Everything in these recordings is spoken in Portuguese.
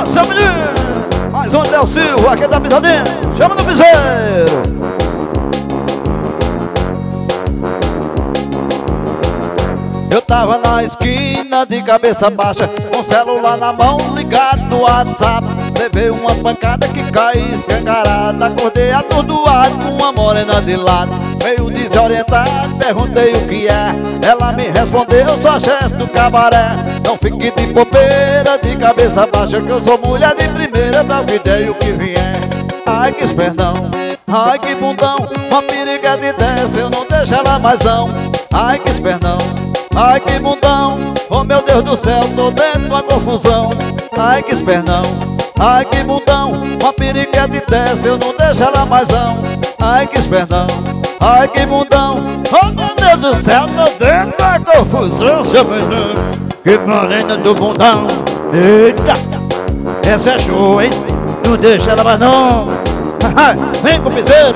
seu menino. Mais um Léo Silva, aqui da Pisadinha. Chama no piseiro. Eu tava na esquina de cabeça baixa, com o celular na mão, ligado no WhatsApp. Levei uma pancada que caí escancarada. Acordei atordoado com uma morena de lado. Meio desorientado, perguntei o que é. Ela me respondeu, sou a chefe do cabaré. Não fique de bobeira, de cabeça baixa, que eu sou mulher de primeira, pra o que der e o que vier. Ai que esperdão, ai que bundão, uma periga de dessa, eu não deixo ela mais não. Ai que esperdão, ai que bundão, oh meu Deus do céu, tô dentro de uma confusão. Ai que espernão, ai que bundão, uma periga de dessa, eu não deixo ela mais não. Ai que espernão, ai que bundão, oh meu Deus do céu, tô dentro de uma confusão. Seu menino, que morena do bundão. Eita, essa é show, hein? Não deixa ela mais não. Vem com o piseiro.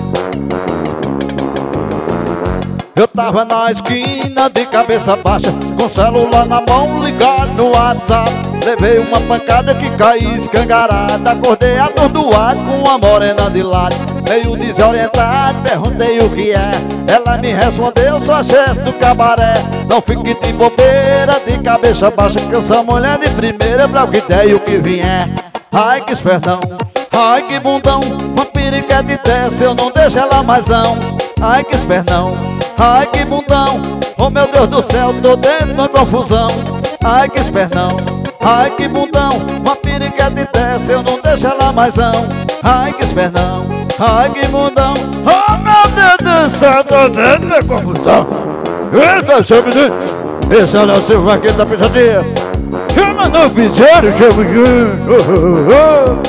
Eu tava na esquina de cabeça baixa, com o celular na mão, ligado no WhatsApp. Levei uma pancada que caí escangarada. Acordei atordoado com uma morena de lado. Meio desorientado, perguntei o que é. Ela me respondeu, sou a chefe do cabaré. Não fique de bobeira, de cabeça baixa, que eu sou mulher de primeira, pra o que der e o que vier. Ai que esperdão, ai que bundão, uma periga de dessa, eu não deixo ela mais não. Ai que esperdão, ai que bundão, oh meu Deus do céu, tô dentro de uma confusão. Ai que esperdão, ai que bundão, uma periga de dessa, eu não deixo ela mais não. Ai que esperdão, ai que bundão, oh meu Deus do céu, tô dentro de uma confusão. Eita, seu menino, esse é o Léo Silva aqui da Pisadinha. Chama no piseiro, seu menino.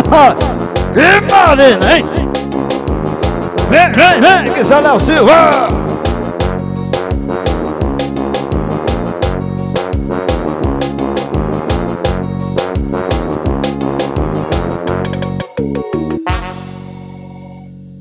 Que marina, hein? Vem, que esse é o Léo Silva.